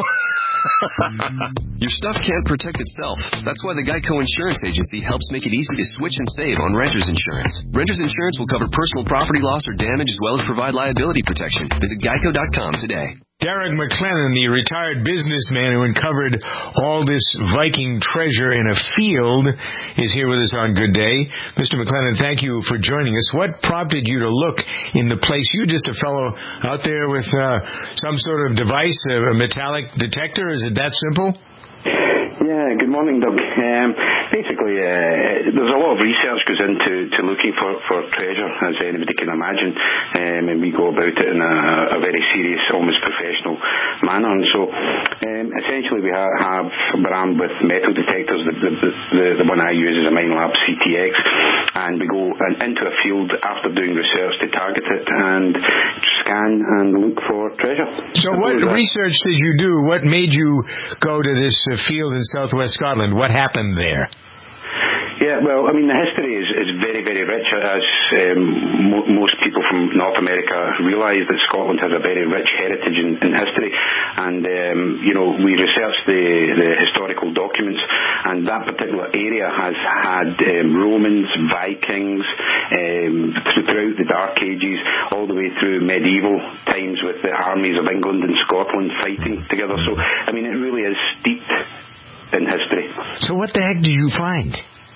Your stuff can't protect itself. That's why the Geico Insurance Agency helps make it easy to switch and save on renter's insurance. Renter's insurance will cover personal property loss or damage as well as provide liability protection. Visit geico dot com today. Derek McLennan, the retired businessman who uncovered all this Viking treasure in a field, is here with us on Good Day. Mister McLennan, thank you for joining us. What prompted you to look in the place? You're just a fellow out there with uh, some sort of device, a metallic detector. Is it that simple? Yeah, good morning, Doug. Um, basically, uh, there's a lot of research goes into to looking for, for treasure, as anybody can imagine, um, and we go about it in a, a very serious, almost professional manner. And so, um, essentially, we have, have we're armed with metal detectors. The, the, the, the one I use is a Minelab C T X, and we go into a field after doing research to target it and scan and look for treasure. So, what research did you do? What made you go to this uh, field in southwest Scotland? What happened there? Yeah, well, I mean, the history is, is very, very rich, as um, mo- most people from North America realise that Scotland has a very rich heritage in, in history. And, um, you know, we researched the, the historical documents, and that particular area has had um, Romans, Vikings, um, throughout the Dark Ages, all the way through medieval times with the armies of England and Scotland fighting together. So, I mean, it really is steeped in history. So what the heck did you find?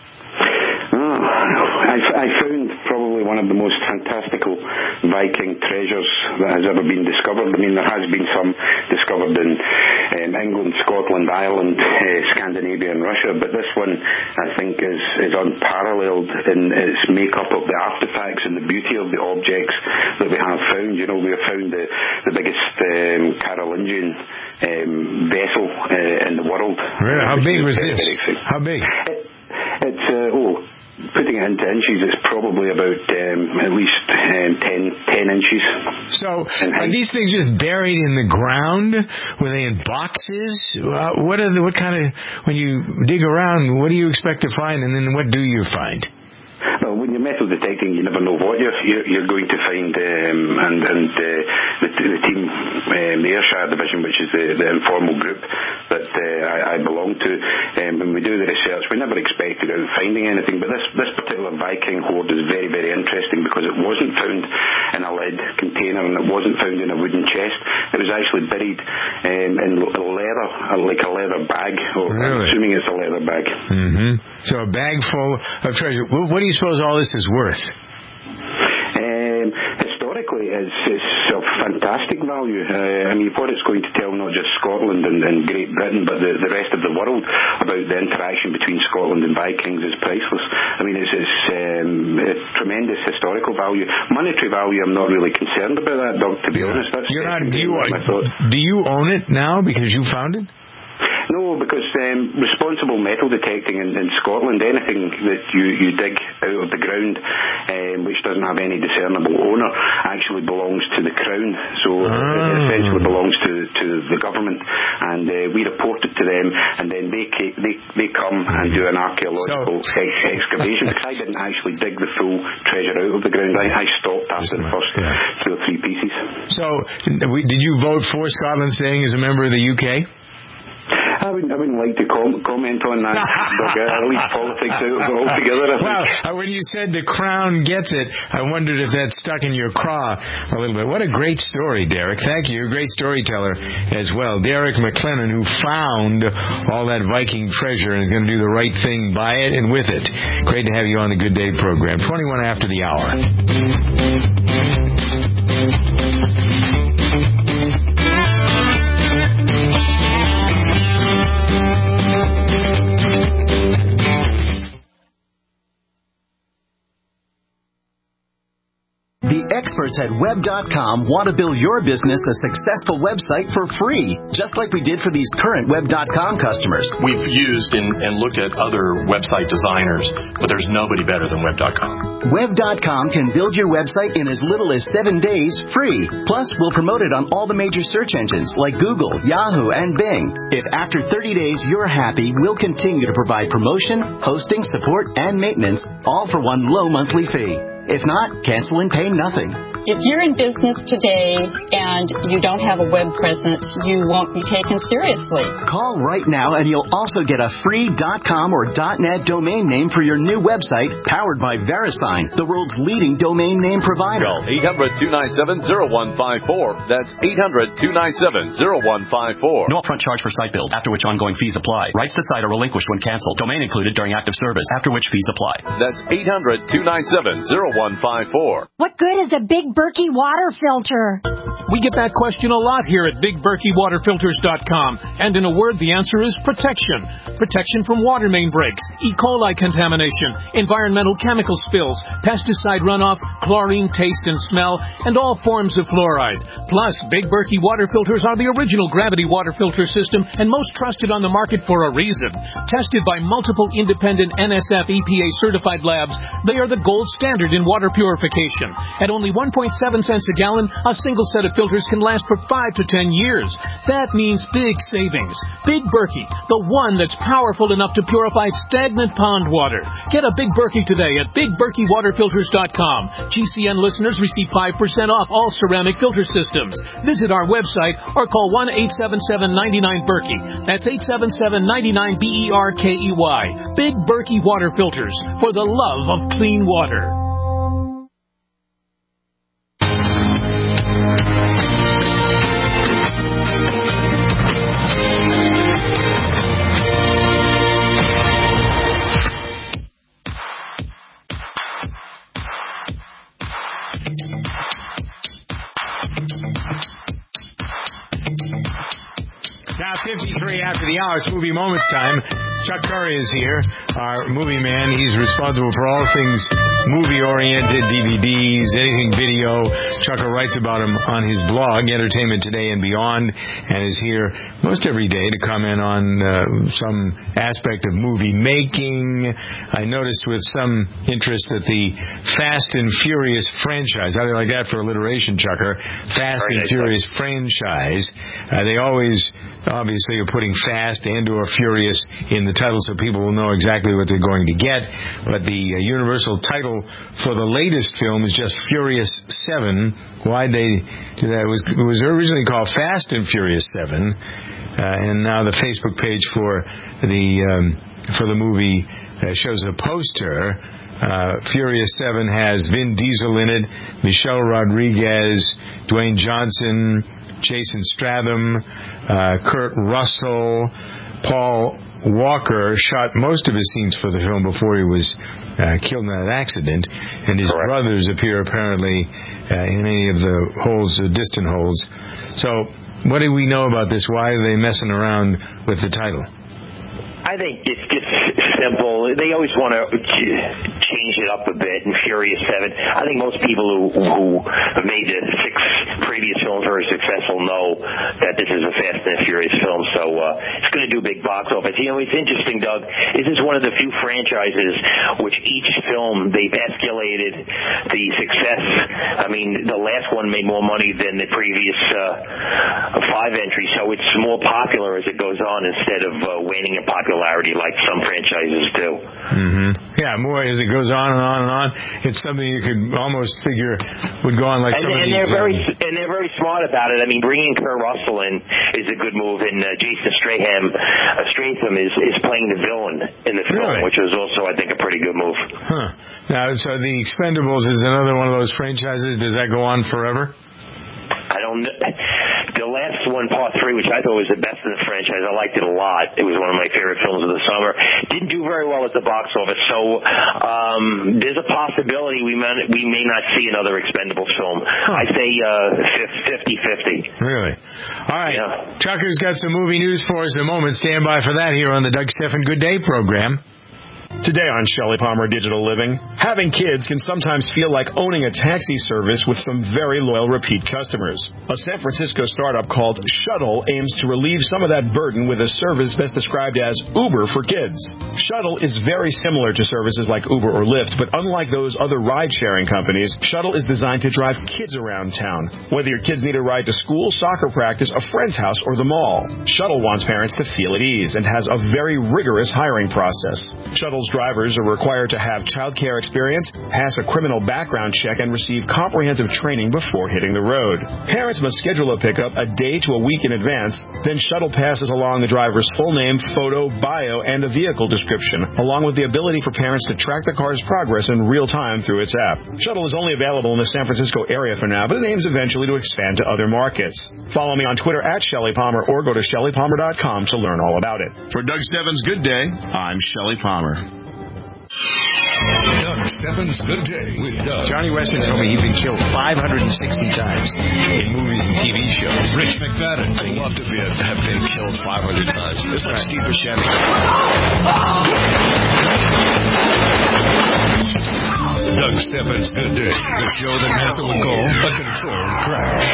Oh, I, I found probably one of the most fantastical Viking treasures that has ever been discovered. I mean, there has been some discovered in um, England, Scotland, Ireland, uh, Scandinavia and Russia, but this one, I think, is, is unparalleled in its makeup of the artifacts and the beauty of the objects that we have found. You know, we have found the, the biggest um, Carolingian um, vessel uh, in the world. Really? How big was this? How big? It, it's, uh, oh, putting it into inches, it's probably about um, at least um, ten, ten inches. So, are these things just buried in the ground? Were they in boxes? Uh, what are the, what kind of, when you dig around, what do you expect to find, and then what do you find? Well, when you're metal detecting, you never know what you're you're, you're going to find, um, and and uh, the, the team, um, the Ayrshire Division, which is the, the informal group that uh, I, I belong to, um, when we do the research, we never expected out finding anything. But this this particular Viking hoard is very, very interesting because it wasn't found in a lead container and it wasn't found in a wooden chest. It was actually buried um, in leather, like a leather bag. Or really? I'm assuming it's a leather bag. Mm-hmm. So a bag full of treasure. What do you suppose all this is worth? Um, historically, it's, it's of fantastic value. Uh, I mean, what it's going to tell not just Scotland and, and Great Britain, but the, the rest of the world about the interaction between Scotland and Vikings is priceless. I mean, it's, it's um, a tremendous historical value. Monetary value, I'm not really concerned about that, Doug, to be yeah. honest. That's You're not, do, you, do you own it now because you found it? No, because um, responsible metal detecting in, in Scotland, anything that you, you dig out of the ground, um, which doesn't have any discernible owner, actually belongs to the Crown. So ah. it essentially belongs to, to the government, and uh, we report it to them, and then they they they come and do an archaeological so, ex- excavation. Because I didn't actually dig the full treasure out of the ground. I, I stopped after the first yeah. two or three pieces. So, did you vote for Scotland staying as a member of the U K? I wouldn't, I wouldn't like to com- comment on that. I'll leave politics out altogether. Well, uh, when you said the Crown gets it, I wondered if that stuck in your craw a little bit. What a great story, Derek. Thank you. Great storyteller as well. Derek McLennan, who found all that Viking treasure and is going to do the right thing by it and with it. Great to have you on the Good Day program. twenty-one after the hour. The experts at web dot com want to build your business a successful website for free, just like we did for these current web dot com customers. We've used and, and looked at other website designers, but there's nobody better than web dot com. web dot com can build your website in as little as seven days free. Plus, we'll promote it on all the major search engines like Google, Yahoo, and Bing. If after thirty days you're happy, we'll continue to provide promotion, hosting, support, and maintenance, all for one low monthly fee. If not, cancel and pay nothing. If you're in business today and you don't have a web presence, you won't be taken seriously. Call right now and you'll also get a free .com or .net domain name for your new website, powered by VeriSign, the world's leading domain name provider. Call eight hundred, two nine seven, zero one five four. That's eight hundred, two nine seven, zero one five four. No upfront charge for site build, after which ongoing fees apply. Rights to site are relinquished when canceled. Domain included during active service, after which fees apply. That's eight hundred, two nine seven, zero one five four. What good is a Big Berkey water filter? We get that question a lot here at big berkey water filters dot com. And in a word, the answer is protection. Protection from water main breaks, E. coli contamination, environmental chemical spills, pesticide runoff, chlorine taste and smell, and all forms of fluoride. Plus, Big Berkey water filters are the original gravity water filter system and most trusted on the market for a reason. Tested by multiple independent N S F E P A certified labs, they are the gold standard in water purification. At only one point seven cents a gallon, a single set of filters can last for five to ten years. That means big savings. Big Berkey, the one that's powerful enough to purify stagnant pond water. Get a Big Berkey today at big berkey water filters dot com. G C N listeners receive five percent off all ceramic filter systems. Visit our website or call one eight seven seven, nine nine, Berkey. That's eight seven seven, nine nine, B E R K E Y. Big Berkey Water Filters, for the love of clean water. Now fifty-three after the hour, it's Movie Moments time. Chuck Curry is here, our movie man. He's responsible for all things movie-oriented, D V Ds, anything video. Chucker writes about him on his blog, Entertainment Today and Beyond, and is here most every day to comment on uh, some aspect of movie making. I noticed with some interest that the Fast and Furious franchise, how do you like that for alliteration, Chucker? Fast Very and nice Furious one. franchise. Uh, they always obviously are putting Fast and or Furious in the title so people will know exactly what they're going to get. But the uh, universal title for the latest film is just Furious seven. Why'd they do that? It was, it was originally called Fast and Furious seven. Uh, and now the Facebook page for the um, for the movie uh, shows a poster. Uh, Furious seven has Vin Diesel in it, Michelle Rodriguez, Dwayne Johnson, Jason Statham, uh, Kurt Russell, Paul Walker shot most of his scenes for the film before he was uh, killed in that accident, and his Correct. brothers appear apparently uh, in any of the holes, uh, distant holes. So, what do we know about this? Why are they messing around with the title? I think it's just simple. They always want to change it up a bit in Furious seven. I think most people who, who have made the six previous films very successful know that this is a Fast and Furious film, so uh, it's going to do big box office. You know, it's interesting, Doug. This is one of the few franchises which each film, they've escalated the success. I mean, the last one made more money than the previous uh, five five entry, so it's more popular as it goes on instead of uh, waning in popularity like some franchises do. Mm-hmm. Yeah, more as it goes on and on and on. It's something you could almost figure would go on like and, some and of these. They're very, um, and they're very smart about it. I mean, bringing Kurt Russell in is a good move, and uh, Jason Stratham, uh, Stratham is, is playing the villain in the film, really? which was also, I think, a pretty good move. Huh. Now, so The Expendables is another one of those franchises. Does that go on forever? I don't know. The last one, Part three, which I thought was the best in the franchise, I liked it a lot. It was one of my favorite films of the summer. Didn't do very well at the box office, so um, there's a possibility we may, we may not see another Expendables film. Huh. I say uh, fifty-fifty. Really? All right. Yeah. Chucker's got some movie news for us in a moment. Stand by for that here on the Doug Stephan Good Day program. Today on Shelley Palmer Digital Living, having kids can sometimes feel like owning a taxi service with some very loyal repeat customers. A San Francisco startup called Shuttle aims to relieve some of that burden with a service best described as Uber for kids. Shuttle is very similar to services like Uber or Lyft, but unlike those other ride-sharing companies, Shuttle is designed to drive kids around town. Whether your kids need a ride to school, soccer practice, a friend's house, or the mall, Shuttle wants parents to feel at ease and has a very rigorous hiring process. Shuttle's drivers are required to have child care experience, pass a criminal background check, and receive comprehensive training before hitting the road. Parents must schedule a pickup a day to a week in advance. Then Shuttle passes along the driver's full name, photo, bio, and a vehicle description, along with the ability for parents to track the car's progress in real time through its app. Shuttle is only available in the San Francisco area for now, but it aims eventually to expand to other markets. Follow me on Twitter at Shelley Palmer or go to Shelley Palmer dot com to learn all about it. For Doug Stephan's Good Day, I'm Shelley Palmer. Doug Stephan's Good Day with Doug. Johnny Weston told me he's been killed five hundred sixty times in movies and T V shows. Rich McFadden. I'd love to be, have been killed five hundred times. It's like Steve Buscemi. Doug Stephan's Good Day, the show that has what we call a controlled crash.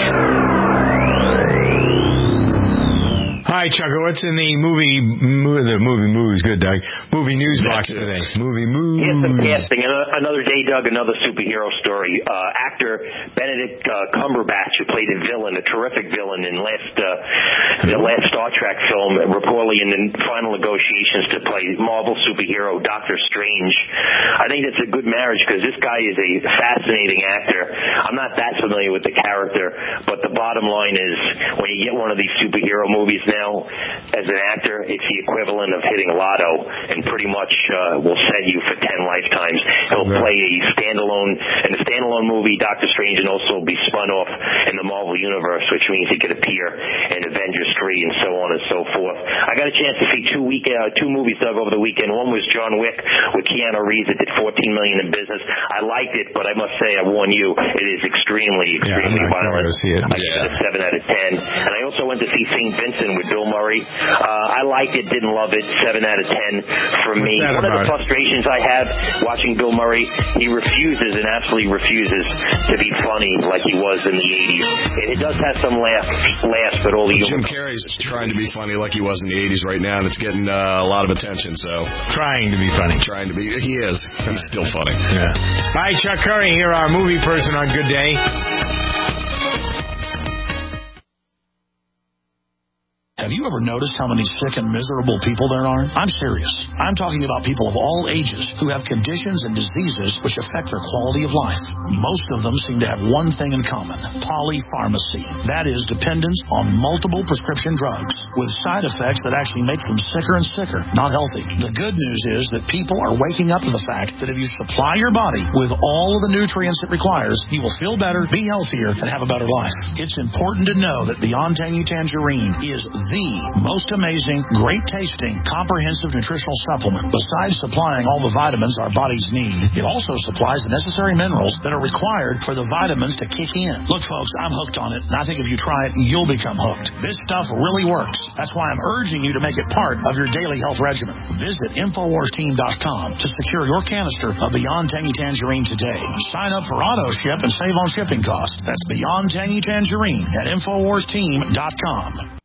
Hi, Chucker. What's in the movie, movie the movie movies? Good, Doug. Movie news box today. Movie movies. Here's some casting. Another day, Doug. Another superhero story. Uh, actor Benedict uh, Cumberbatch, who played a villain, a terrific villain in last uh, the last Star Trek film, reportedly in the final negotiations to play Marvel superhero Doctor Strange. I think that's a good marriage because this guy is a fascinating actor. I'm not that familiar with the character, but the bottom line is when you get one of these superhero movies now, as an actor, it's the equivalent of hitting lotto and pretty much uh, will set you for ten lifetimes. He'll play a standalone, in a standalone movie, Doctor Strange, and also be spun off in the Marvel Universe, which means he could appear in Avengers three and so on and so forth. I got a chance to see two week, uh, two movies, Doug, over the weekend. One was John Wick with Keanu Reeves. It did fourteen million dollars in business. I liked it, but I must say, I warn you, it is extremely, extremely yeah, violent. See it. I give it a seven out of ten. And I also went to see Saint Vincent with Bill Murray. Uh, I liked it, didn't love it. seven out of ten from me. One of the frustrations I have watching Bill Murray, he refuses and absolutely refuses to be funny like he was in the eighties. It, it does have some laughs, laughs, but all the Jim Carrey's trying to be funny like he was in the eighties right now, and it's getting uh, a lot of attention. So trying to be funny, trying to be, he is. He's still funny. Yeah. Hi, Chuck Curry here, our movie person on Good Day. Have you ever noticed how many sick and miserable people there are? I'm serious. I'm talking about people of all ages who have conditions and diseases which affect their quality of life. Most of them seem to have one thing in common: polypharmacy. That is, dependence on multiple prescription drugs with side effects that actually make them sicker and sicker, not healthy. The good news is that people are waking up to the fact that if you supply your body with all of the nutrients it requires, you will feel better, be healthier, and have a better life. It's important to know that Beyond Tangy Tangerine is the most amazing, great-tasting, comprehensive nutritional supplement. Besides supplying all the vitamins our bodies need, it also supplies the necessary minerals that are required for the vitamins to kick in. Look, folks, I'm hooked on it, and I think if you try it, you'll become hooked. This stuff really works. That's why I'm urging you to make it part of your daily health regimen. Visit Infowars Team dot com to secure your canister of Beyond Tangy Tangerine today. Sign up for auto ship and save on shipping costs. That's Beyond Tangy Tangerine at Infowars Team dot com.